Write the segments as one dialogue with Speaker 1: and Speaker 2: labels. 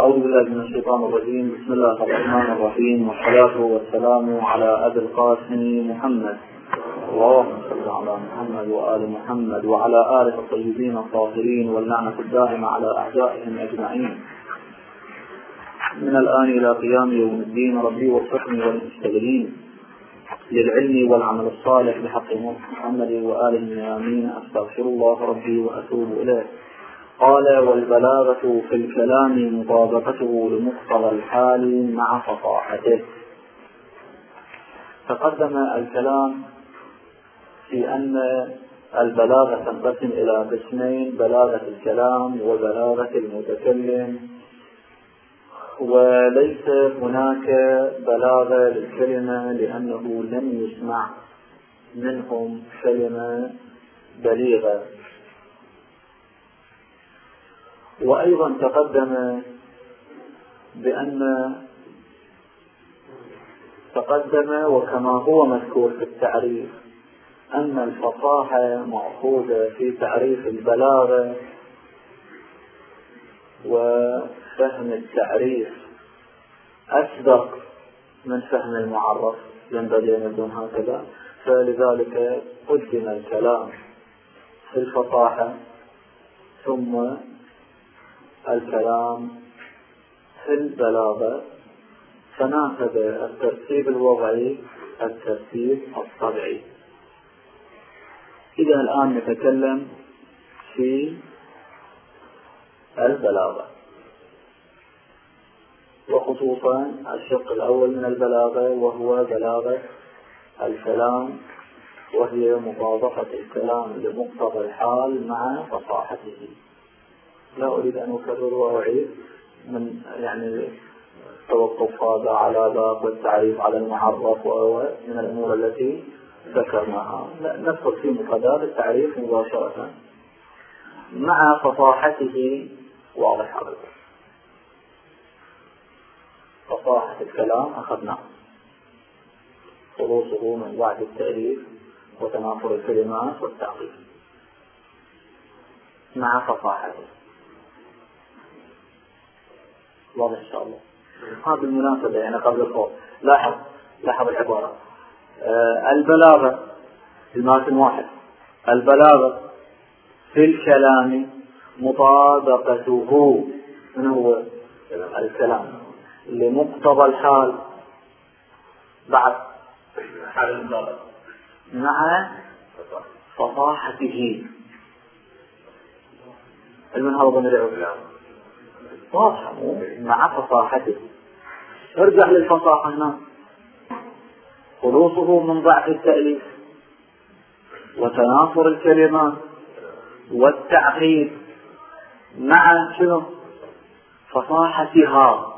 Speaker 1: أعوذ بالله من الشيطان الرجيم. بسم الله الرحمن الرحيم، والصلاة والسلام على أبي القاسم محمد. اللهم صل على محمد وآل محمد وعلى آله الطيبين الطاهرين، واللعنة الدائمة على أعدائهم أجمعين من الآن إلى قيام يوم الدين. ربي وفقني والمستقبلين للعلم والعمل الصالح بحق محمد وآله آمين. أستغفر الله ربي وأتوب إليه. قال: والبلاغة في الكلام مطابقته لمقتضى الحال مع فصاحته. تقدم الكلام في أن البلاغة تنقسم إلى قسمين: بلاغة الكلام وبلاغة المتكلم. وليس هناك بلاغة للكلمة لأنه لم يسمع منهم كلمة بليغة. وأيضا تقدم وكما هو مذكور في التعريف أن الفصاحة مأخوذة في تعريف البلاغة، وفهم التعريف أسبق من فهم المعرف، ينبغي أن يكون هكذا. فلذلك قدم الكلام في الفصاحة ثم الكلام في البلاغة، فناسب الترتيب الوضعي الترتيب الطبيعي. إذا الآن نتكلم في البلاغة، وخصوصا الشق الأول من البلاغة وهو بلاغة الكلام، وهي مطابقة الكلام لمقتضى الحال مع فصاحته. لا أريد أن أكرر وأعيد من التوقف هذا على ذاك والتعريف على المعرف ومن الأمور التي ذكرناها. ندخل في مقدار التعريف مباشرة مع فصاحته. واضح هذا. فصاحة الكلام أخذنا خلوصه من بعد التأليف وتنافر الكلمات والتعقيد مع فصاحته. واضح إن شاء الله. هذا بالمناسبة قبل الخوض لاحظ العبارة. البلاغة الماتن واحد. البلاغة في الكلام مطابقته، من هو الكلام لمقتضى الحال بعد حال البلاغة مع فصاحته. من هذا ضمير واضح مع فصاحته. ارجع للفصاحة هنا، خلوصه من ضعف التأليف وتنافر الكلمات والتعقيد مع شنو؟ فصاحتها.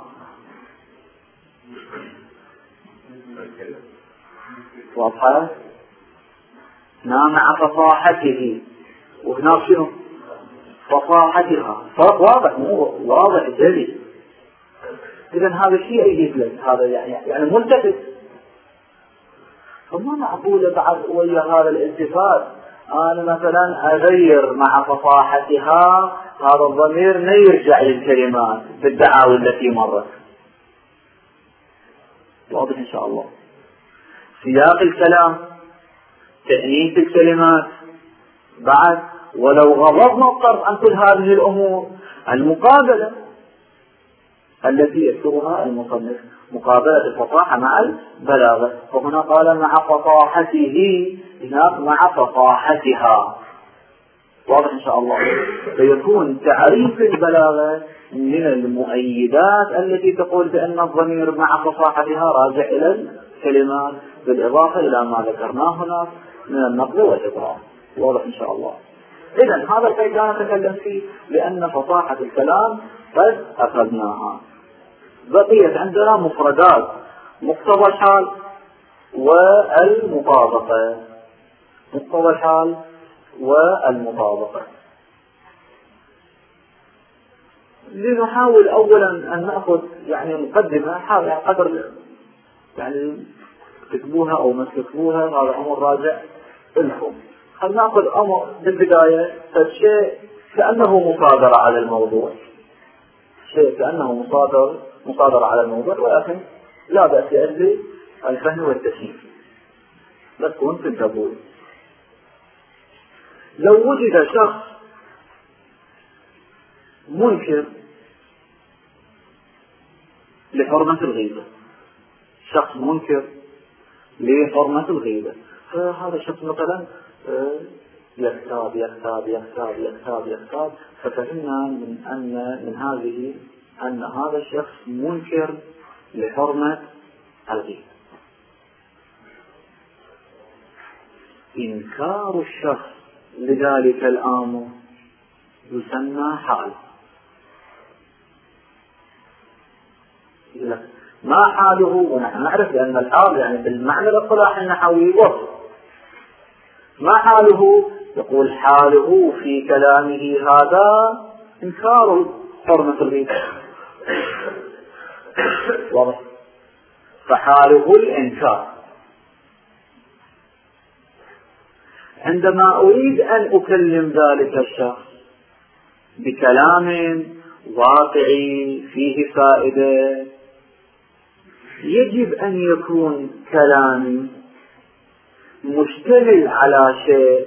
Speaker 1: واضحة؟ مع فصاحته، وهناك شنو؟ فصاحتها. فرق واضح، مو واضح جلي. إذا هذا الشيء يجيب لك هذا يعني ملتفت. فما معقولة بعد ويا هذا الالتفات أنا مثلا أغير مع فصاحتها هذا الضمير ما يرجع للكلمات بالدعاوى التي مرت. واضح إن شاء الله. سياق الكلام، تأنيث الكلمات، بعد ولو غضضنا الطرف عن كل هذه الأمور، المقابلة التي يذكرها المصنف، مقابلة الفصاحة مع البلاغة. وهنا قال مع فصاحته، هناك مع فصاحتها. واضح إن شاء الله. فيكون تعريف البلاغة من المؤيدات التي تقول بأن الضمير مع فصاحتها راجع إلى الكلمات، بالإضافة إلى ما ذكرناه هنا من النقل والإبرام. واضح إن شاء الله. إذن هذا الشيء كان نتكلم فيه، لأن فصاحة الكلام قد أخذناها. بقيت عندنا مفردات: مقتضى الحال والمطابقة. مقتضى الحال والمطابقة. لنحاول أولا أن نأخذ مقدمة، حاول قدر تكتبوها أو ما تكتبوها، هذا أمر راجع لكم. خلنا نأخذ أمر بالبداية شيء كأنه مصادرة على الموضوع. شيء كأنه مصادرة على الموضوع، ولكن لا بأس لأجل الفهم والتفهيم. بس كنت تقول لو وجد شخص منكر لحرمة الغيبة، شخص منكر لحرمة الغيبة، فهذا الشخص مثلا يغتاب، ففهمنا أن هذا الشخص منكر لحرمة الغيبة. إنكار الشخص لذلك الأمر يسمى حال. ما حاله؟ ونحن نعرف بأن الحال يعني بالمعنى الاصطلاحي النحوي وصف. ما حاله؟ يقول حاله في كلامه هذا إنكار حرمة الغيبة، واضح؟ فحاله الإنكار. عندما أريد أن أكلم ذلك الشخص بكلام واقعي فيه فائدة، يجب أن يكون كلامي مشتمل على شيء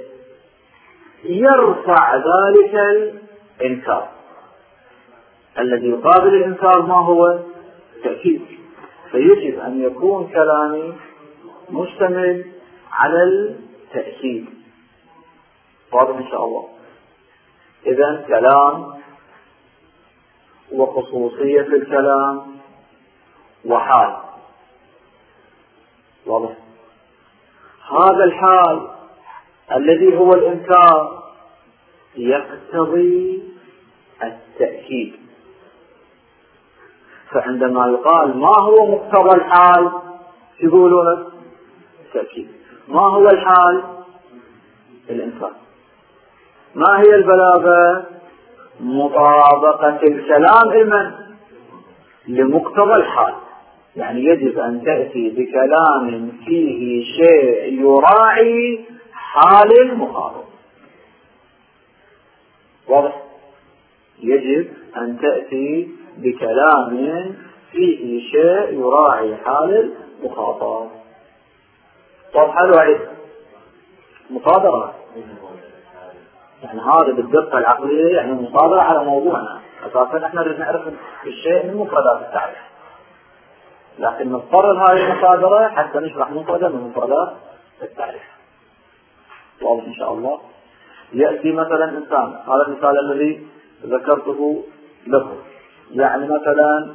Speaker 1: يرفع ذلك الإنكار. الذي يقابل الإنكار ما هو؟ تأكيد. فيجب أن يكون كلامي مشتمل على التأكيد. واضح إن شاء الله؟ إذن كلام وخصوصية الكلام وحال. واضح؟ هذا الحال الذي هو الإنكار يقتضي التأكيد. فعندما يقال ما هو مقتضى الحال يقولون التأكيد. ما هو الحال؟ الإنكار. ما هي البلاغة؟ مطابقة الكلام لمقتضى الحال. يعني يجب أن تأتي بكلام فيه شيء يراعي حال المخاطب. واضح؟ يجب أن تأتي بكلام فيه شيء يراعي حال المخاطب. طب حلو عليك مصادرة، يعني هذا بالدقة العقلية يعني مصادرة على موضوعنا. أساسا احنا نريد نعرف الشيء من مفردات التعريف، لكن نضطر هذه المصادرة حتى نشرح مفردة من مفردات التعريف. واضح إن شاء الله؟ يأتي مثلا إنسان، هذا المثال الذي ذكرته لكم، يعني مثلا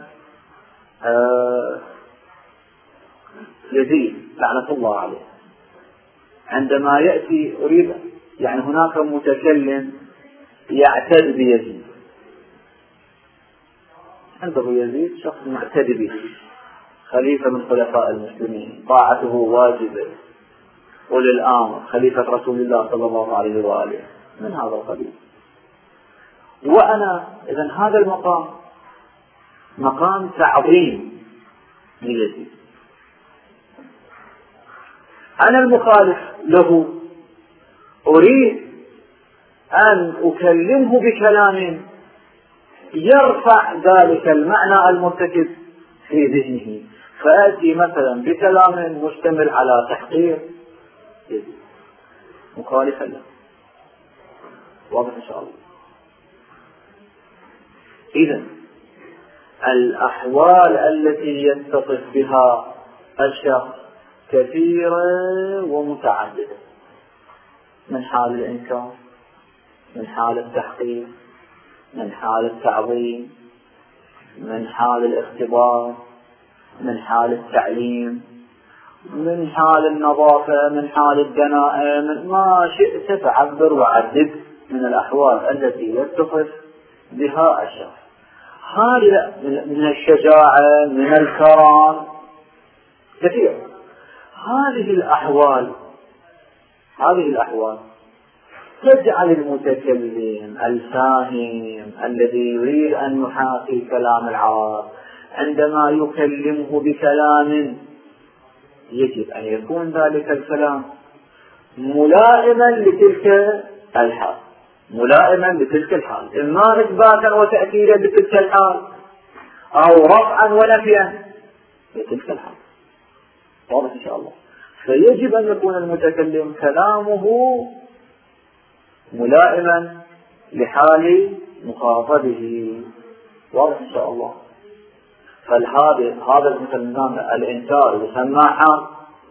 Speaker 1: يزيد لعنة الله عليه، عندما يأتي أريد يعني هناك متكلم يعتد بيزيد، عنده يزيد شخص معتد به، خليفة من خلفاء المسلمين، طاعته واجبة، أولي الأمر، خليفة رسول الله صلى الله عليه وآله، من هذا القبيل. وأنا إذن هذا المقام مقام تعظيم ليزيد، أنا المخالف له أريد أن أكلمه بكلام يرفع ذلك المعنى المرتكز في ذهنه، فأتي مثلا بكلام مشتمل على تحقير يزيد مخالفا له. واضح إن شاء الله؟ إذن الأحوال التي يتصف بها الشخص كثيرة ومتعددة، من حال الإنكار، من حال التحقير، من حال التعظيم، من حال الاختبار، من حال التعليم، من حال النظافة، من حال الدناءة، من ما شئت تعبر وعدد من الأحوال التي يتصف بها الشخص. هذه من الشجاعة، من الكرم، كثير. هذه الأحوال تجعل المتكلم الفاهم الذي يريد أن يحاكي كلام العرب عندما يكلمه بكلام يجب أن يكون ذلك الكلام ملائما لتلك الحال، إما إثباتا وتأكيدا لتلك الحال، أو رفعا ونفيا في تلك الحال. واضح إن شاء الله. فيجب أن يكون المتكلم كلامه ملائما لحال مخاطبه. واضح إن شاء الله. فهذا مثلا الإنكار يسمى حال،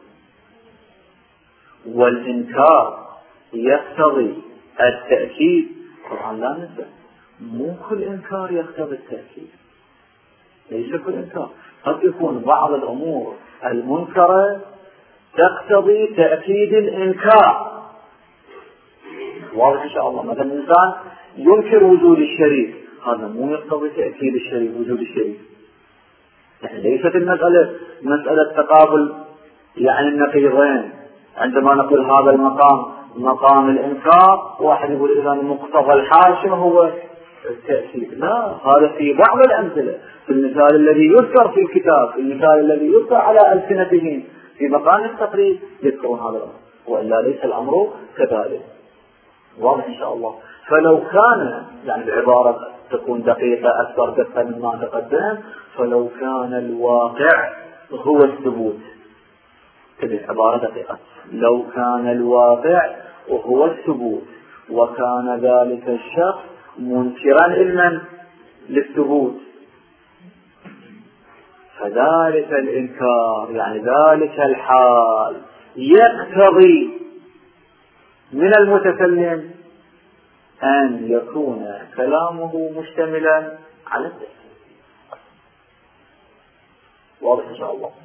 Speaker 1: والإنكار يقتضي التأكيد. طبعا لا ننسى مو كل إنكار يقتضي التأكيد، ليس كل إنكار، قد يكون بعض الأمور المنكرة تقتضي تأكيد الإنكار. واضح إن شاء الله. مثلا الإنسان ينكر وجود الشريك، هذا مو يقتضي تأكيد الشريك وجود الشريك. يعني ليست المسألة مسألة تقابل يعني النقيضين. عندما نقول هذا المقام مقام الإنكار، واحد يقول إذا مقتضى الحال شنو هو التأكيد. لا، هذا في بعض الأمثلة، في المثال الذي يذكر في الكتاب، في المثال الذي يذكر على ألسنتهم في مقام التقريب يذكرون هذا الأمر، وإلا ليس الأمر كذلك. واضح إن شاء الله. فلو كان يعني بعبارة تكون دقيقة أكثر دقة مما تقدم، فلو كان الواقع هو الثبوت، تبي عبارة دقيقة، لو كان الواقع هو الثبوت وكان ذلك الشخص منكرا علما للثبوت، فذلك الإنكار يعني ذلك الحال يقتضي من المتكلم أن يكون كلامه مشتملا على التأكيد. واضح إن شاء الله.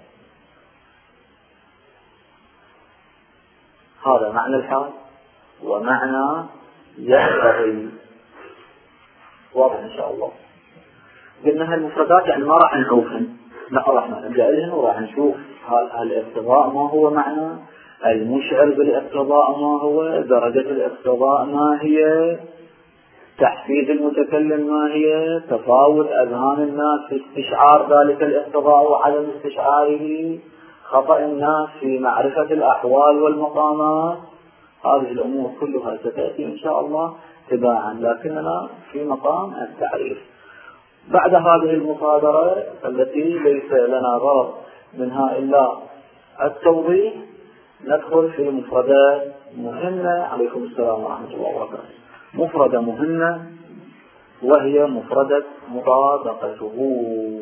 Speaker 1: هذا معنى الحال ومعنى يقتضي. واضح إن شاء الله. قلنا هالمفردات يعني ما راح نعوفهن، لا راح نرجع لهن وراح نشوف الاقتضاء ما هو معنى، المشعر بالاقتضاء ما هو، درجة الاقتضاء ما هي، تحفيز المتكلم ما هي، تفاوت أذهان الناس في استشعار ذلك الاقتضاء وعدم استشعاره، خطأ الناس في معرفة الأحوال والمقامات. هذه الأمور كلها ستأتي إن شاء الله تباعا، لكننا في مقام التعريف. بعد هذه المصادرة التي ليس لنا غرض منها إلا التوضيح، ندخل في مفردات مهمة. عليكم السلام ورحمة الله وبركاته. مفردة مهمة وهي مفردة مطابقته.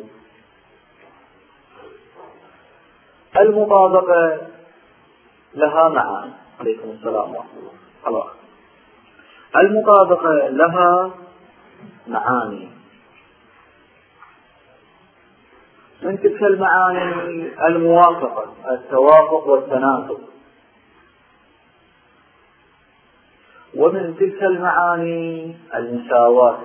Speaker 1: المطابقة لها معاني. عليكم السلام ورحمة الله. المطابقة لها معاني. من تلك المعاني الموافقة، التوافق والتناسب. ومن تلك المعاني المساواة.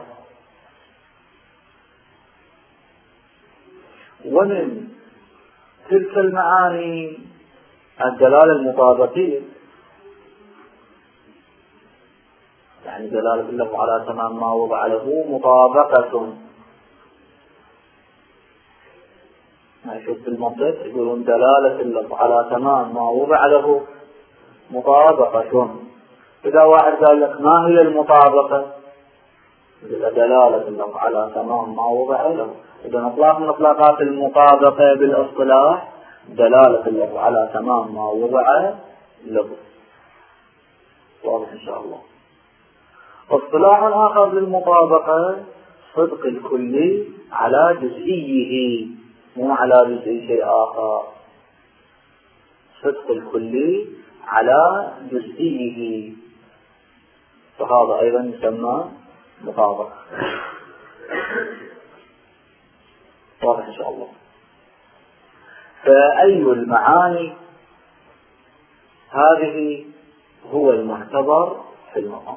Speaker 1: ومن تلك المعاني الدلالة المطابقية، يعني دلالة الله على تمام ما وضع له مطابقة. نشوف في المنطق يقولون دلالة الله على تمام ما وضع له مطابقة. إذا واحد قال لك ما هي المطابقة؟ دلالة الله على تمام ما وضع له. إذا نطلق من إطلاقات المطابقة بالاصطلاح دلالة الله على تمام ما وضع له. واضح إن شاء الله. اصطلاح آخر للمطابقة صدق الكلي على جزئيه، مو على جزئي شيء آخر. صدق الكلي على جزئيه، فهذا أيضا يسمى مطابقة. واضح إن شاء الله. فأي المعاني هذه هو المعتبر في المقام.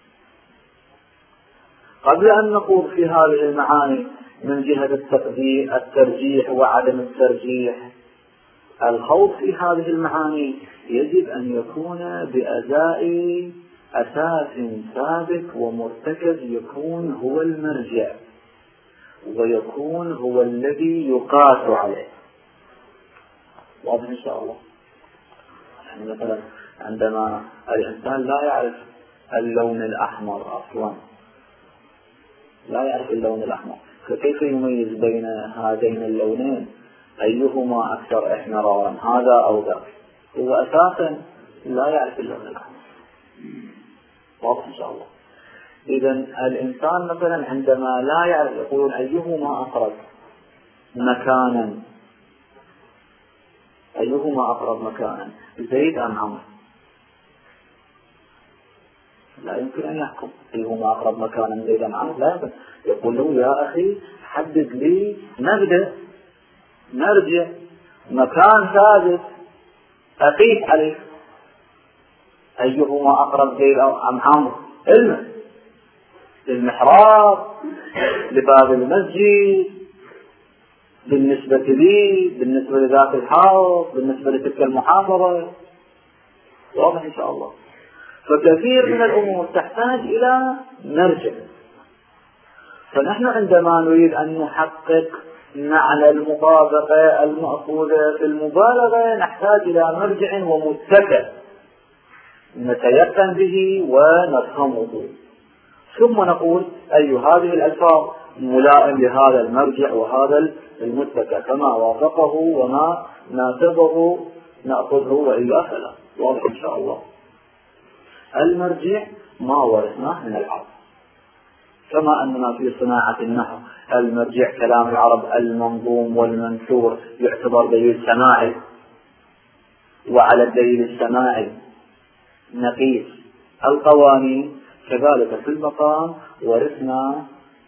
Speaker 1: قبل أن نقول في هذه المعاني من جهة الترجيح وعدم الترجيح، الخوض في هذه المعاني يجب أن يكون بأداء أساس ثابت ومرتكز، يكون هو المرجع ويكون هو الذي يقاس عليه. واضح إن شاء الله. يعني مثلا عندما الإنسان لا يعرف اللون الأحمر أصلا، لا يعرف اللون الأحمر، فكيف يميز بين هذين اللونين أيهما أكثر إحمرارا، هذا أو ذاك؟ هو أساسا لا يعرف اللون الأحمر. واضح إن شاء الله. إذا الإنسان مثلا عندما لا يعرف يقول أيهما أقرب مكانا، أيهما أقرب مكانا، زيد أم عمرو؟ لا يمكن أن يحكم أيهما أقرب مكانا زيد أم عمرو، لا يمكن. يقول له يا أخي حدد لي نبدأ نرجع مكان ثابت أقيس عليه، أيهما أقرب زيد أم عمرو؟ علما للمحراب، لباب المسجد، بالنسبة لي، بالنسبة لذات الحائط، بالنسبة لتلك المحافظة. واضح إن شاء الله. فكثير من الأمور تحتاج إلى مرجع. فنحن عندما نريد أن نحقق معنى المطابقة المأخوذة في المبالغة نحتاج إلى مرجع ومتكئ نتيقن به ونفهمه، ثم نقول أي هذه الألفاظ ملائم لهذا المرجع وهذا المتكئ، فما وافقه وما ناسبه نأخذه وإلا فلا. واضح إن شاء الله. المرجع ما ورثناه من العرب، كما أننا في صناعة النحو المرجع كلام العرب المنظوم والمنثور يعتبر دليل سماعي، وعلى الدليل السماعي نقيس القوانين، كذلك في المقام ورثنا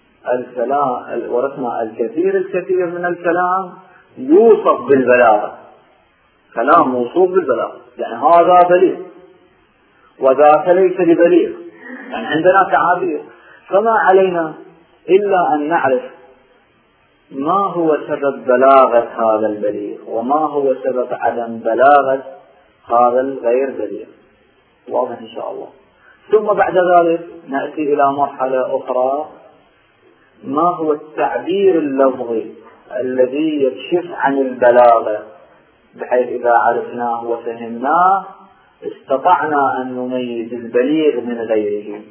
Speaker 1: الكثير من الكلام يوصف بالبلاغة، كلام موصوف بالبلاغة، يعني هذا بليغ وذاك ليس ببليغ، يعني عندنا تعابير. فما علينا إلا أن نعرف ما هو سبب بلاغة هذا البليغ وما هو سبب عدم بلاغة هذا الغير بليغ. واضح إن شاء الله. ثم بعد ذلك نأتي إلى مرحلة أخرى، ما هو التعبير اللفظي الذي يكشف عن البلاغة، بحيث إذا عرفناه وفهمناه استطعنا أن نميز البليغ من غيره.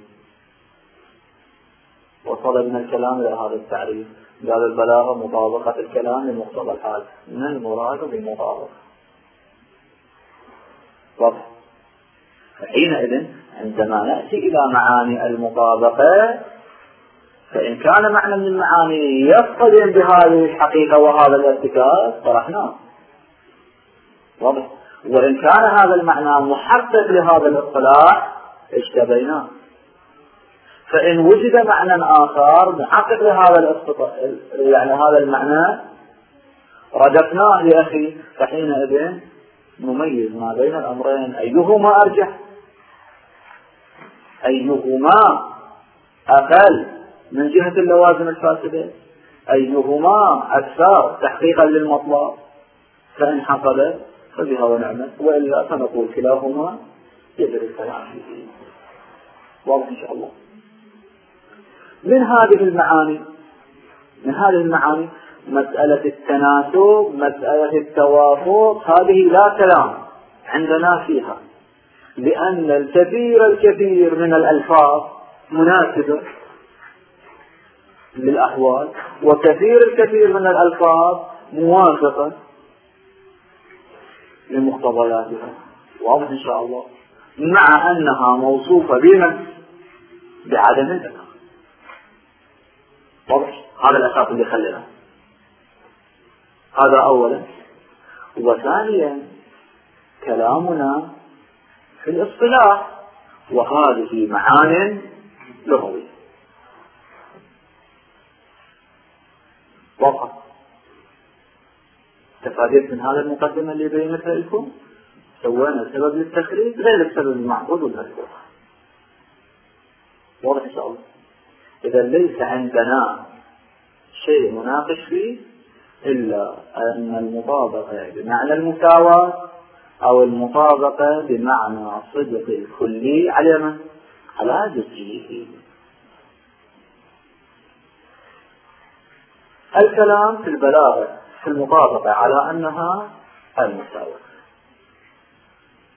Speaker 1: وصل من الكلام إلى هذا التعريف، قال البلاغة مطابقة الكلام لمقتضى الحال، من المراد بالمطابقة. واضح. فحينئذ عندما نأتي إلى معاني المطابقة، فإن كان معنى من المعاني يصطدم بهذه الحقيقة وهذا الارتكاز طرحناه. واضح. وإن كان هذا المعنى محقق لهذا الاصطلاح اشتبيناه. فإن وجد معنى آخر محقق لهذا يعني هذا المعنى ردفناه لأخي، فحينئذ نميز ما بين الأمرين، أيهما أرجح، أيهما أقل من جهة اللوازم الفاسدة، أيهما أكثر تحقيقا للمطلب. فإن حصل فبها ونعمة، وإلا فنقول كلاهما يجري الكلام فيه. واضح إن شاء الله. من هذه المعاني مسألة التناسب، مسألة التوافق، هذه لا كلام عندنا فيها، لأن الكثير من الألفاظ مناسبة للأحوال، الكثير من الألفاظ موافقة لمقتضياتها. واضح إن شاء الله. مع أنها موصوفة بمن؟ بعدم الذكر. واضح. هذا الأساس اللي خلنا. هذا أولا. وثانيا كلامنا في الاصطلاح، وهذه معان لغوية. واضح. تفاديت من هذا المقدمة اللي بينتها لكم، سوينا السبب للتخريج غير السبب المعقود والمذكور. واضح إن شاء الله. إذا ليس عندنا شيء مناقش فيه إلا أن المطابقة بمعنى المساواة أو المطابقة بمعنى صدق الكلي على من؟ على جزئيه. الكلام في البلاغة في المطابقة على أنها المساواة.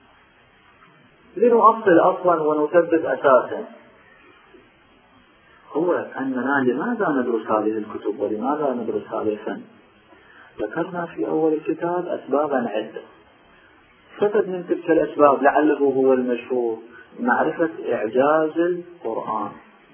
Speaker 1: لنؤصل أصلا ونثبت أساسا، هو أننا لماذا ندرس هذه الكتب ولماذا ندرس هذا الفن؟ ذكرنا في أول الكتاب أسبابا عدة. سبب من تلك الأسباب لعله هو المشهور معرفة إعجاز القرآن،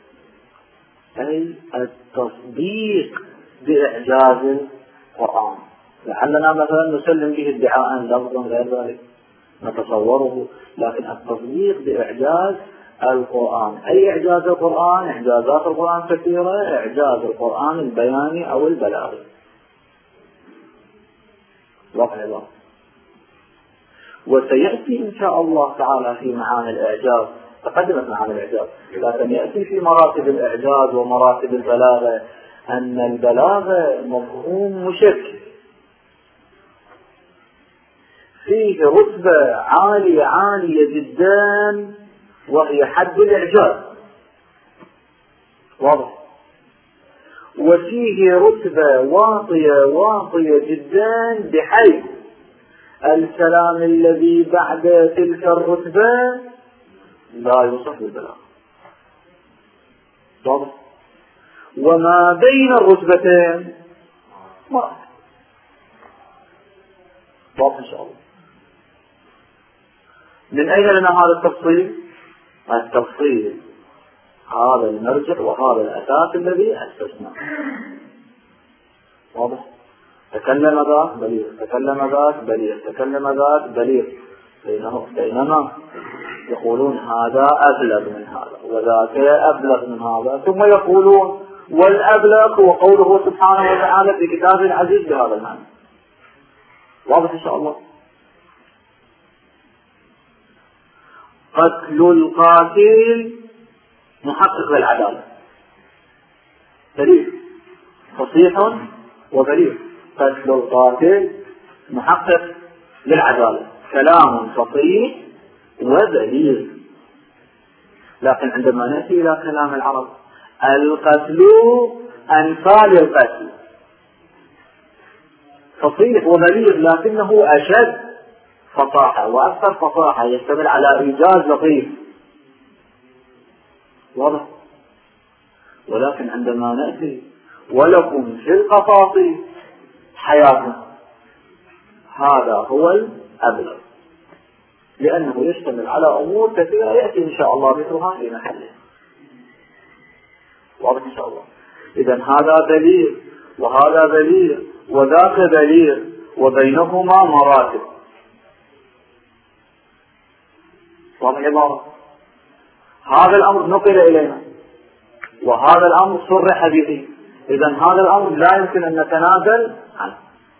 Speaker 1: أي التصديق بإعجاز القرآن. لعلنا مثلا نسلم به ادعاء لفظا غير ذلك نتصوره، لكن التصديق بإعجاز القرآن. أي إعجاز القرآن؟ إعجازات القرآن كثيرة، إعجاز القرآن البياني أو البلاغي. واضح الله. وسيأتي إن شاء الله تعالى في معاني الإعجاز، تقدمت معاني الإعجاز، لكن يأتي في مراتب الإعجاز ومراتب البلاغة أن البلاغة مفهوم مشكل فيه رتبة عالية جدا وهي حد الإعجاز، واضح، وفيه رتبة واطية جدا بحيث الكلام الذي بعد تلك الرتبة لا يوصف بالبلاغة، واضح، وما بين الرتبتين واضح إن شاء الله. من أين لنا هذا التفصيل؟ التفصيل هذا المرجع وهذا الأساس الذي أسسناه، واضح. تكلم ذاك بليغ، تكلم ذاك بليغ، تكلم ذاك بليغ، بينما يقولون هذا أبلغ من هذا وذاك أبلغ من هذا، ثم يقولون والأبلغ هو قوله سبحانه وتعالى في كتاب العزيز بهذا المعنى، واضح إن شاء الله. قتل القاتل محقق للعدالة، دليل فصيح وبليغ. قتل القاتل محقق للعدالة، كلام فصيح وبليغ. لكن عندما نأتي إلى كلام العرب، القتل أمثال القتل، فصيح وبليغ لكنه أشد فصاحة وأكثر فصاحة، يشتمل على إيجاز لطيف، واضح. ولكن عندما نأتي ولكم في القصاص حياة، هذا هو الأبلغ، لأنه يشتمل على أمور كثيرة يأتي إن شاء الله ذكرها في محله، واضح إن شاء الله. إذن هذا بليغ وهذا بليغ وذاك بليغ وبينهما مراتب، واضح العبارة. هذا الأمر نقل إلينا وهذا الأمر صرح به، إذن هذا الأمر لا يمكن أن نتنازل عنه.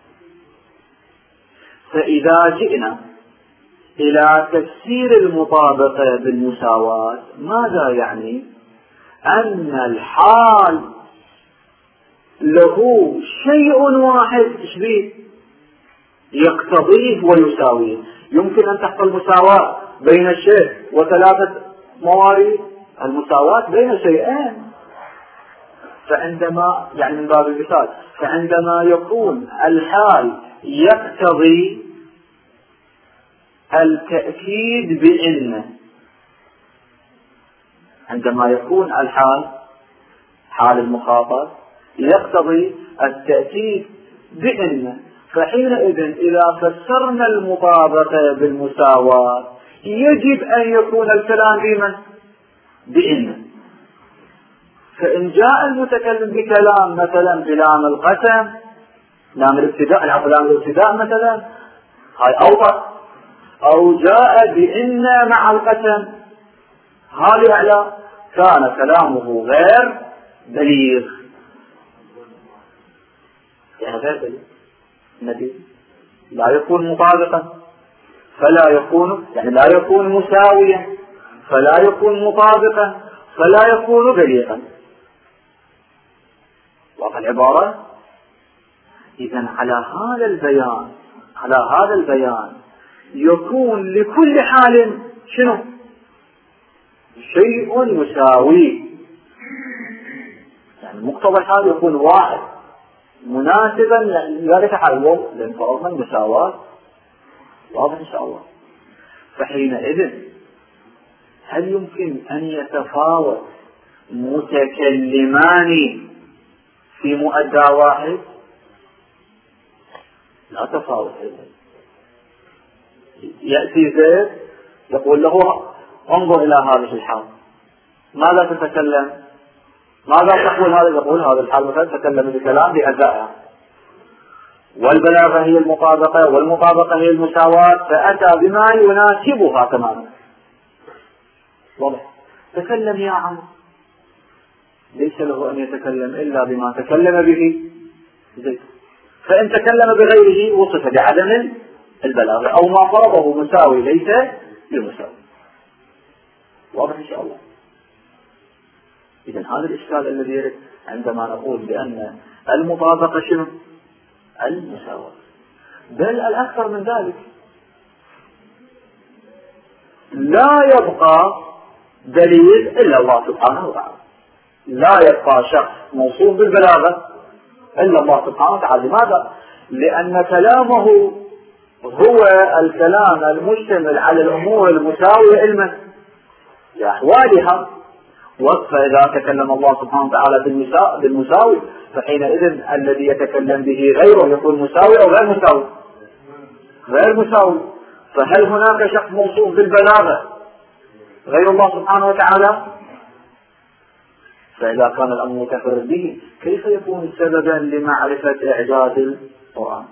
Speaker 1: فإذا جئنا إلى تفسير المطابقة بالمساواة، ماذا يعني؟ أن الحال له شيء واحد شبيه يقتضيه ويساويه. يمكن أن تحصل مساواة بين الشيء وثلاثة موارد، المساواة بين شيئين. فعندما يعني من باب المثال، فعندما يكون الحال يقتضي التأكيد بإن، عندما يكون الحال حال المخاطب يقتضي التأكيد بإن، فحينئذ إذا فسرنا المطابقة بالمساواة يجب أن يكون الكلام بمن؟ بإن. فإن جاء المتكلم بكلام مثلا بلام القسم، لام الابتداء، لام الابتداء مثلا، هاي أوضح، أو جاء بإن مع القسم، هذا على كان كلامه غير بليغ، يعني غير بليغ، النبي لا يكون مطابقا، فلا يكون يعني لا يكون مساويا، فلا يكون مطابقا، فلا يكون بليغا، واضح العبارة. إذن على هذا البيان يكون لكل حال شنو؟ شيء مساوي، يعني مقتضى الحال يكون واحد مناسبا لذلك حال، لأن فرضنا المساواة، واضح إن شاء الله. فحينئذ هل يمكن أن يتفاوت متكلمان في مؤدى واحد لا تفاوت. يأتي زيد يقول له انظر إلى هذه الحال، ماذا تتكلم؟ ماذا تقول؟ هذا يقول هذا الحال مثلا تكلم بكلام بأدائها، والبلاغة هي المطابقة، والمطابقة هي المساواة، فأتى بما يناسبها تماما. واضح؟ تكلم يا عمرو، ليس له أن يتكلم إلا بما تكلم به زيد، فإن تكلم بغيره وصف بعدم البلاغة، أو ما فرضه مساوي ليس بمساوي. واضح إن شاء الله؟ إذن هذا الإشكال الذي يرد عندما نقول بأن المطابقة شنو؟ المساواة. بل الأكثر من ذلك، لا يبقى دليل إلا الله سبحانه وتعالى، لا يبقى شخص موصوف بالبلاغة إلا الله سبحانه وتعالى. لماذا؟ لأن كلامه هو الكلام المشتمل على الأمور المساوية علما لأحوالها، فإذا تكلم الله سبحانه وتعالى بالمساوي فحينئذ الذي يتكلم به غيره يكون مساوي أو غير مساوي؟ غير مساوي. فهل هناك شخص موصوف بالبلاغة غير الله سبحانه وتعالى؟ فإذا كان الأمر متفرد به كيف يكون سببا لمعرفة إعجاز القرآن؟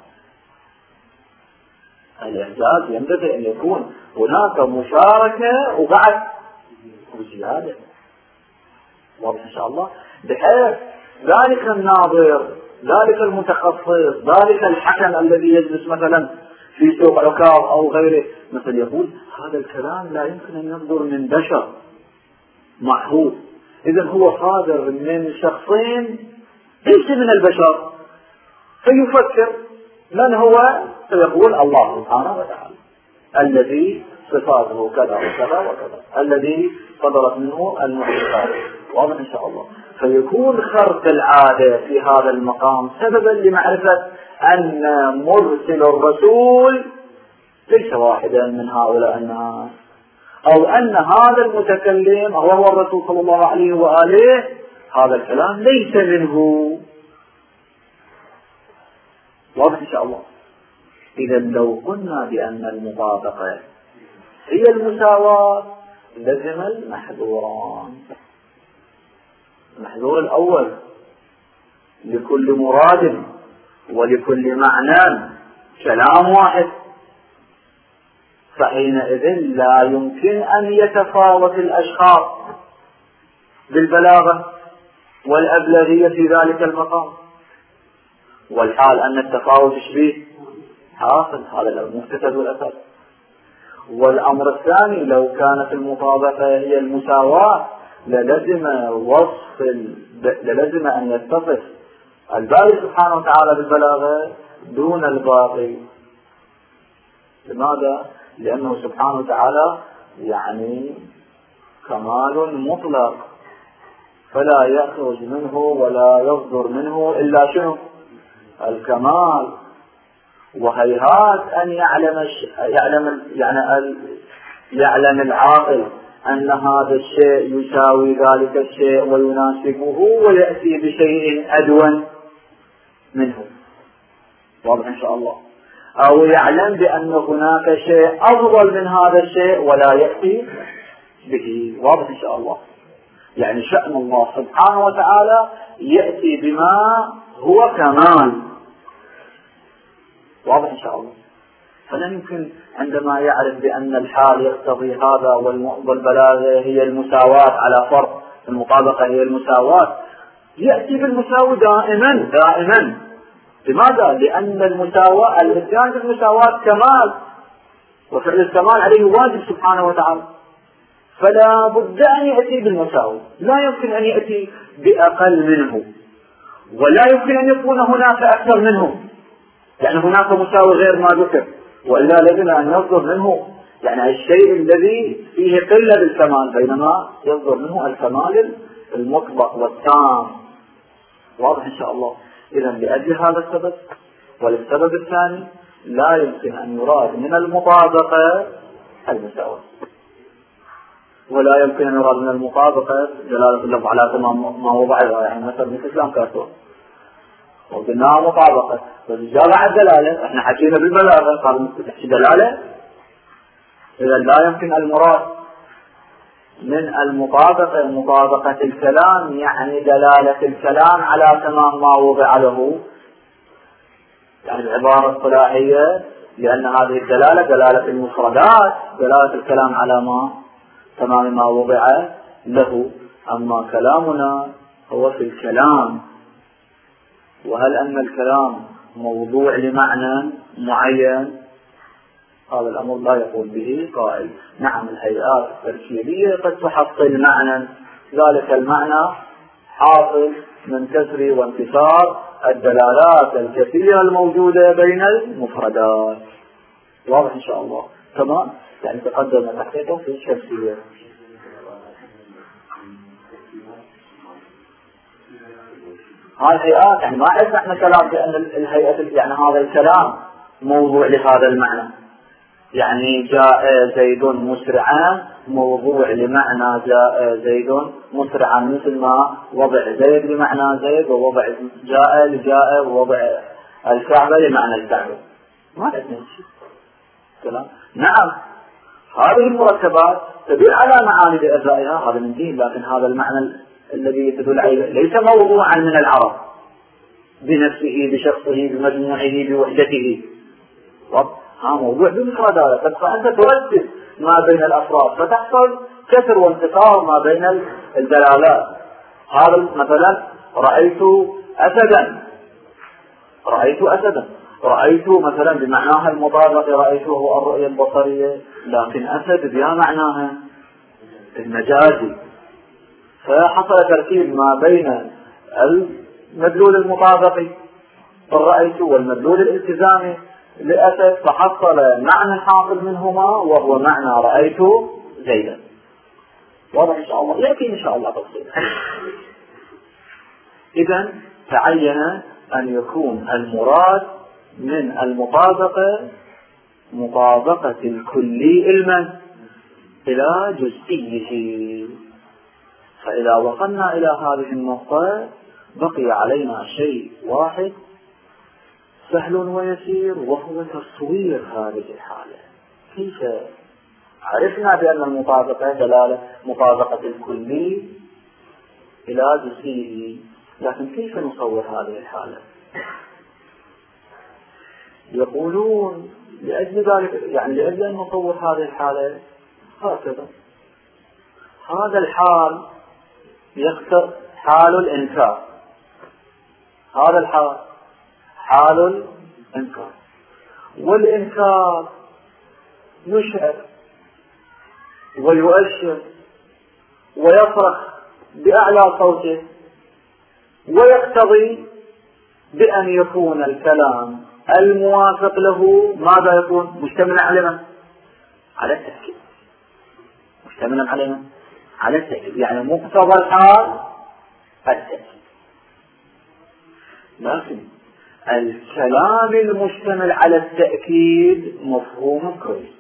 Speaker 1: الإعجاز ينبغي أن يكون هناك مشاركة وبعد وزيادة. واضح إن شاء الله؟ بحيث ذلك الناظر، ذلك المتخصص، ذلك الحكم الذي يجلس مثلا في سوق عكاظ أو غيره مثل يقول هذا الكلام لا يمكن أن يصدر من بشر معهود، إذن هو صادر من شخصين ليس من البشر، فيفكر من هو؟ فيقول الله سبحانه وتعالى الذي صفاته كذا وكذا وكذا، الذي صدرت منه المعجزات. واضح إن شاء الله؟ فيكون خرق العادة في هذا المقام سببا لمعرفة أن مرسل الرسول ليس واحدا من هؤلاء الناس، أو أن هذا المتكلم وهو الرسول صلى الله عليه وآله هذا الكلام ليس منه. واضح إن شاء الله؟ إذا لو قلنا بأن المطابقة هي المساواة لزم المحذوران. المحذور الأول لكل مراد ولكل معنى كلام واحد، فحينئذ لا يمكن أن يتفاوت الأشخاص بالبلاغة والأبلغية في ذلك المقام، والحال أن التفاوت تشبيه حاصل، هذا المفتتح والأساس. والأمر الثاني لو كانت المطابقة هي المساواة للزم أن يتصف الباري سبحانه وتعالى بالبلاغة دون الباقي. لماذا؟ لأنه سبحانه وتعالى يعني كمال مطلق، فلا يخرج منه ولا يصدر منه إلا شنو؟ الكمال. وهيهات أن يعلم العاقل أن هذا الشيء يساوي ذلك الشيء ويناسبه ويأتي بشيء أدون منه. واضح إن شاء الله؟ أو يعلم بأن هناك شيء أفضل من هذا الشيء ولا يأتي به. واضح إن شاء الله؟ يعني شأن الله سبحانه وتعالى يأتي بما هو كمال. واضح إن شاء الله؟ فلا يمكن عندما يعرف بأن الحال يقتضي هذا والبلاغة هي المساواة على فرض المطابقة هي المساواة يأتي بالمساواة دائما. لماذا؟ لأن المساواة الاتيان بالمساواة كمال، وفعل الكمال عليه واجب سبحانه وتعالى، فلا بد أن يأتي بالمساواة، لا يمكن أن يأتي بأقل منه، ولا يمكن أن يكون هناك أكثر منه، يعني هناك مساواة غير ما ذكر، وإلا لازم أن يصدر منه يعني الشيء الذي فيه قلة بالكمال، بينما يصدر منه الكمال المطلق والتام. واضح إن شاء الله؟ إذا لأجل هذا السبب وللسبب الثاني لا يمكن أن يراد من المطابقة المساواة. ولا يمكن أن يراد من المطابقة دلالة اللفظ على تمام ما وضعها، يعني مثل إسلام كارتون وقلناها مطابقة، فالإجابة على الدلالة. احنا حكينا بالبلاغة قال تحكي دلالة، إذا لا يمكن المراد من المطابقة مطابقة الكلام، يعني دلالة الكلام على تمام ما وضع له، يعني العبارة الصلاحية، لأن هذه الدلالة دلالة المفردات، دلالة الكلام على تمام ما وضع له. أما كلامنا هو في الكلام، وهل أن الكلام موضوع لمعنى معين؟ هذا الأمر لا يقول به قائل. نعم الهيئات التركيبية قد تحصل معنى، ذلك المعنى حاصل من كسر وانكسار الدلالات الكثيرة الموجودة بين المفردات. واضح إن شاء الله؟ تمام؟ يعني تقدم تحقيقه في الشمسية. هاي الهيئات يعني ما عرفنا احنا كلام بأن الهيئة يعني هذا الكلام موضوع لهذا المعنى، يعني جاء زيد مسرعا موضوع لمعنى جاء زيد مسرعا، مثل ما وضع زيد لمعنى زيد، ووضع جاء لجاء، ووضع الكعبة لمعنى الكعبة. ما عرفنا شيء كلام. نعم هذه المركبات تدل على معاني بأجزائها، هذا من دين، لكن هذا المعنى الذي تدل عليه ليس موضوعا من العرب بنفسه بشخصه بمجموعه بوحدته، موضوع بمفردات. تبقى أنت ترتب ما بين الأفراد فتحصل كسر وانتصار ما بين الدلالات. هذا مثلا رأيت أسدا، رأيت مثلا بمعناها المطابق رأيته الرؤية البصرية، لكن أسد بها معناها المجازي، فحصل تركيب ما بين المدلول المطابقي الرأيت والمدلول الالتزامي لأسد، فحصل معنى حاصل منهما وهو معنى رأيت زيدا. واضح إن شاء الله؟ لكن إن شاء الله تفصيل. إذن تعين أن يكون المراد من المطابقة مطابقة الكلي علما إلى جزئيه. فإذا وصلنا إلى هذه النقطة بقي علينا شيء واحد سهل ويسير، وهو تصوير هذه الحالة. كيف عرفنا بأن المطابقة دلالة مطابقة الكلي إلى جزئيه، لكن كيف نصور هذه الحالة؟ يقولون لأجل ذلك، يعني لأجل أن نصور هذه الحالة هكذا، هذا الحال يختص حال الإنكار، هذا الحال حال الإنكار، والإنكار يشعر ويؤشر ويصرخ بأعلى صوته، ويقتضي بأن يكون الكلام الموافق له ماذا يكون؟ مشتملا على على التأكيد، مشتملا على التأكيد، يعني مقتضى الحال التأكيد. لكن الكلام المشتمل على التأكيد مفهوم كويس.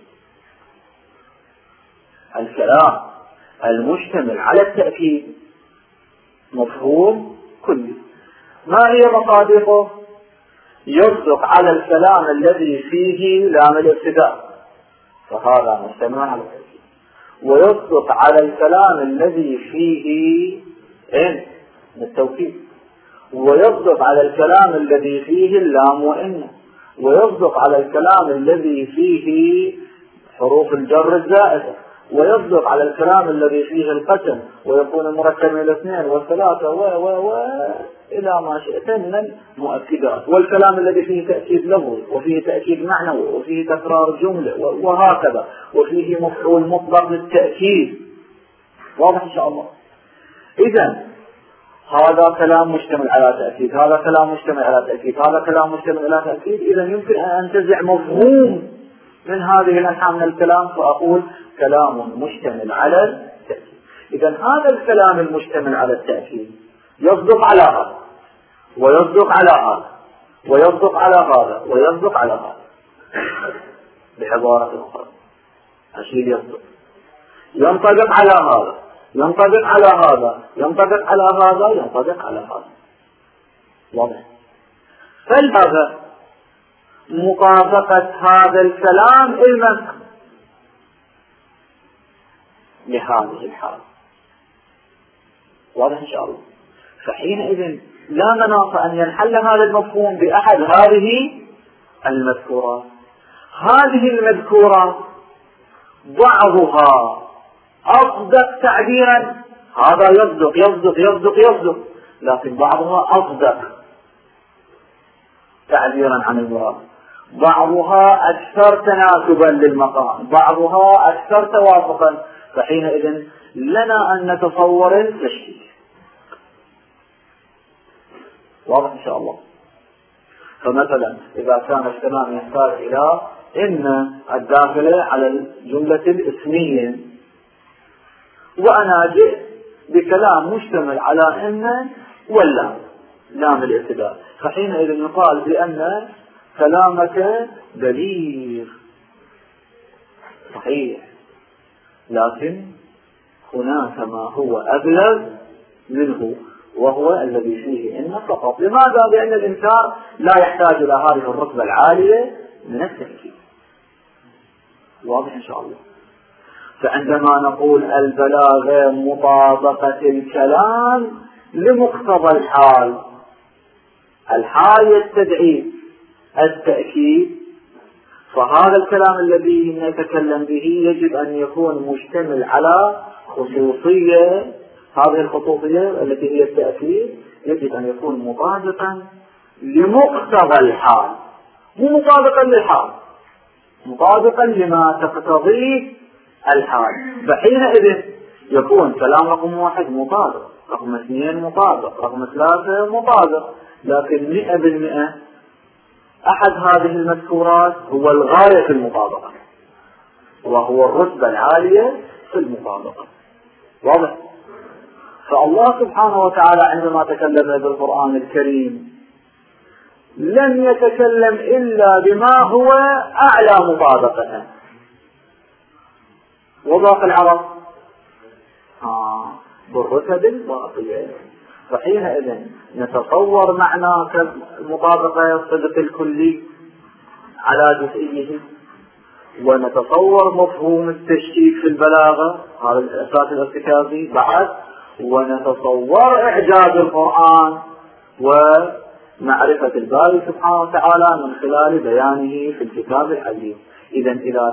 Speaker 1: الكلام المشتمل على التأكيد مفهوم كلي. ما هي مصادقه؟ يصدق على الكلام الذي فيه لام الابتداء، فهذا مشتمل على التأكيد، ويصدق على الكلام الذي فيه التوكيد، ويصدق على الكلام الذي فيه اللام وإن، ويصدق على الكلام الذي فيه حروف الجر الزائدة، ويصدق على الكلام الذي فيه القسم ويكون مركب من الاثنين والثلاثة إلى ما شئت من المؤكدات، والكلام الذي فيه تأكيد لفظي وفيه تأكيد معنوي وفيه تكرار جملة وهكذا، وفيه مفعول مطلق للتأكيد. واضح إن شاء الله؟ إذن هذا كلام مشتمل على تأكيد، هذا كلام مشتمل على تأكيد، هذا كلام مشتمل على تأكيد. إذن يمكن أن أنتزع مفهوم من هذه الأنحاء من الكلام فأقول كلام مشتمل على التأكيد. إذن هذا الكلام المشتمل على التأكيد يصدق على هذا ويصدق على هذا ويصدق على هذا ويصدق على هذا. بعبارة أخرى أشيل يصدق، ينطبق على هذا، ينطبق على هذا، ينطبق على هذا، ينطبق على هذا. واضح؟ فلهذا مطابقة هذا الكلام علما لهذه الحالة. واضح إن شاء الله؟ فحينئذ لا مناص أن ينحل هذا المفهوم بأحد هذه المذكورات. هذه المذكورات بعضها أصدق تعبيرا، هذا يصدق يصدق يصدق يصدق، لكن بعضها أصدق تعبيرا عن المراد، بعضها أكثر تناسبا للمقام، بعضها أكثر توافقا. فحينئذ لنا أن نتصور التشكيل. واضح إن شاء الله؟ فمثلا إذا كان الكلام يحتاج إلى إن الداخلة على الجملة الاسمية، وأنا جئت بكلام مشتمل على إن ولا لام الابتداء، فحينئذ يقال بأن كلامك بليغ صحيح، لكن هناك ما هو أبلغ منه وهو الذي فيه إن فقط. لماذا؟ لأن الإنكار لا يحتاج إلى هذه الرتبة العالية من التأكيد. واضح إن شاء الله؟ فعندما نقول البلاغة مطابقة الكلام لمقتضى الحال، الحال يستدعي التأكيد، فهذا الكلام الذي نتكلم به يجب أن يكون مشتمل على خصوصية، هذه الخصوصية التي هي التأكيد يجب أن يكون مطابقا لمقتضى الحال، مو مطابقا للحال، مطابقا لما تقتضيه الحال. فحينئذ يكون كلام رقم 1 مطابق، رقم 2 مطابق، رقم 3 مطابق، لكن 100% أحد هذه المذكورات هو الغاية في المطابقة، وهو الرتبة العالية في المطابقة. واضح؟ فالله سبحانه وتعالى عندما تكلم بالقرآن الكريم لم يتكلم إلا بما هو أعلى مطابقة، وباقي العرب بالرتب الباقية. فحينئذ نتصور معنى المطابقة الصدق الكلي على جزئيه، ونتصور مفهوم التشكيك في البلاغة، هذا الأساس الارتكازي بعد، ونتصور إعجاز القرآن ومعرفة الباري سبحانه وتعالى من خلال بيانه في الكتاب العزيز. إذا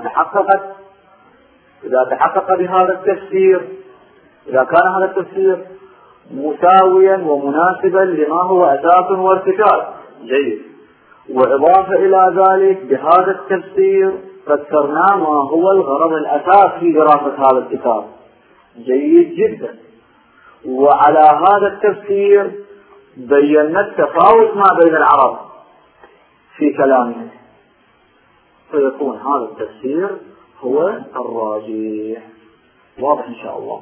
Speaker 1: تحقق بهذا التفسير، إذا كان هذا التفسير مساويا ومناسبا لما هو أساس وارتكاز جيد، وإضافة إلى ذلك بهذا التفسير فسرنا ما هو الغرض الأساس في دراسة هذا الكتاب جيد جدا، وعلى هذا التفسير بينا التفاوت ما بين العرب في كلامهم، فيكون هذا التفسير هو الراجح. واضح إن شاء الله؟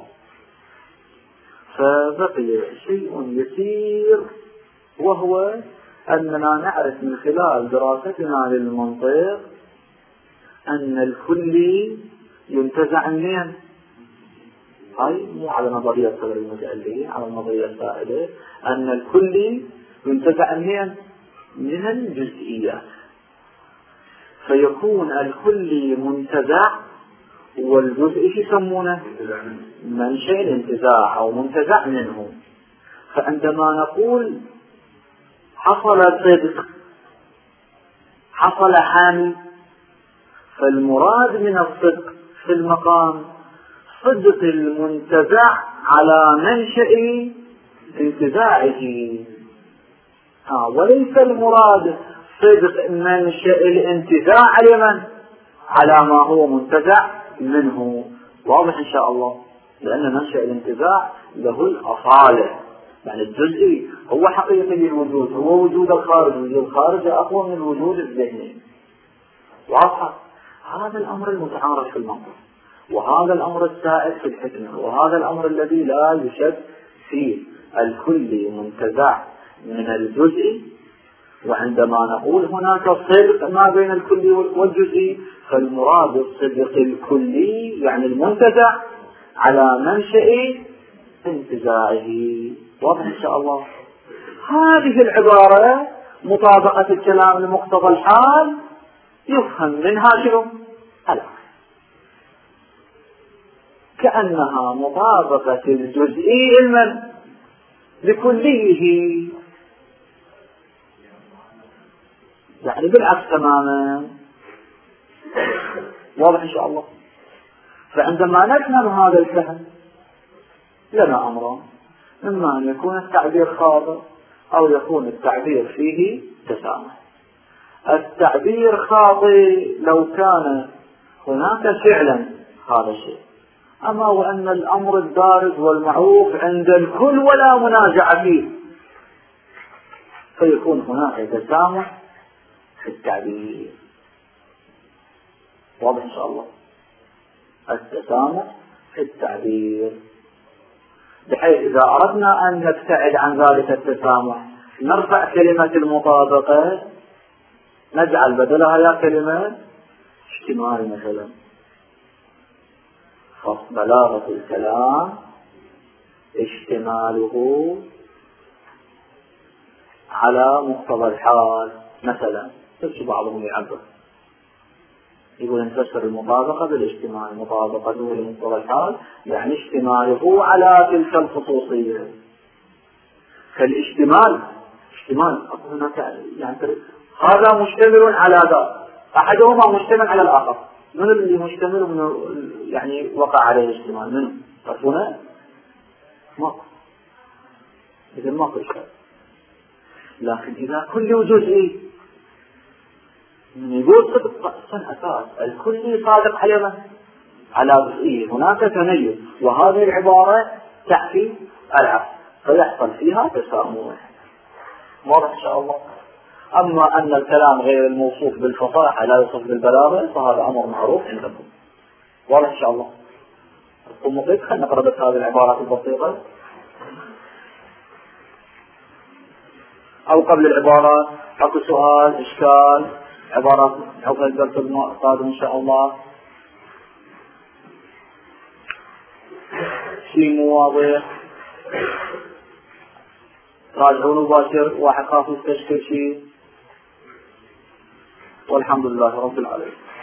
Speaker 1: فبقي شيء يسير، وهو أننا نعرف من خلال دراستنا للمنطق أن الكلي ينتزع منين؟ هاي مو على نظرية صدر المتألي، على النظرية السائدة، أن الكلي ينتزع منين؟ من الجزئيات، فيكون الكلي منتزع والجزء يسمونه منشأ الانتزاع أو منتزع منه. فعندما نقول حصل صدق، حصل حمل، فالمراد من الصدق في المقام صدق المنتزع على منشأ انتزاعه، وليس المراد صدق منشأ الانتزاع لمن على ما هو منتزع منه. واضح إن شاء الله؟ لأن منشأ الانتزاع له الأصالة، يعني الجزئي هو حقيقة الوجود، هو وجود الخارج، وجود الخارج أقوى من الوجود الذهني. واضح؟ هذا الأمر المتعارف في المنطق، وهذا الأمر السائد في الحكمة، وهذا الأمر الذي لا يشك فيه. الكل منتزع من الجزء، وعندما نقول هناك صدق ما بين الكلي والجزئي فالمراد الصدق الكلي يعني المنتزع على منشأ انتزاعه. واضح إن شاء الله. هذه العبارة مطابقة الكلام لمقتضى الحال يفهم منها شنو؟ كأنها مطابقة الجزئي لكليه، يعني بالعكس تماما. واضح إن شاء الله. فعندما نفهم هذا الفهم لنا أمران: إما أن يكون التعبير خاطئ أو يكون التعبير فيه تسامح. التعبير خاطئ لو كان هناك فعلا هذا الشيء، أما وأن الأمر الدارج والمعروف عند الكل ولا منازع فيه، فيكون هناك تسامح في التعبير. واضح إن شاء الله. التسامح في التعبير، بحيث إذا أردنا أن نبتعد عن ذلك التسامح نرفع كلمة المطابقة، نجعل بدلها يا كلمة اشتمال مثلا. فبلاغة الكلام اشتماله على مقتضى الحال. مثلا بعضهم يعبر يقول نفسر المطابقة بالاشتمال، المطابقة لمقتضى الحال يعني اشتماله على تلك الخصوصية. فالاشتمال هناك يعني هذا مشتمل على ذا، أحدهما مشتمل على الآخر. من اللي مشتمل ومن يعني وقع عليه الاشتمال؟ منه تعرفونه؟ ماكو. إذا ماكو إشكال. لكن إذا كل جزئي من يقول صدق أساس الكل صادق على جزئي، هناك تميز، وهذه العبارة تحكي العكس، فيحصل فيها تسامح. واضح إن شاء الله. أما أن الكلام غير الموصوف بالفصاحة لا يوصف بالبلاغة فهذا أمر معروف عندكم. واضح إن شاء الله. خلينا نقرأ بس هذه العبارات البسيطة. أو قبل العبارات أكو سؤال إشكال عبارات حول الدرس القادم إن شاء الله شيء مو واضح راجعوا مباشر، واحد خاف يستشكل شيء. والحمد لله رب العالمين.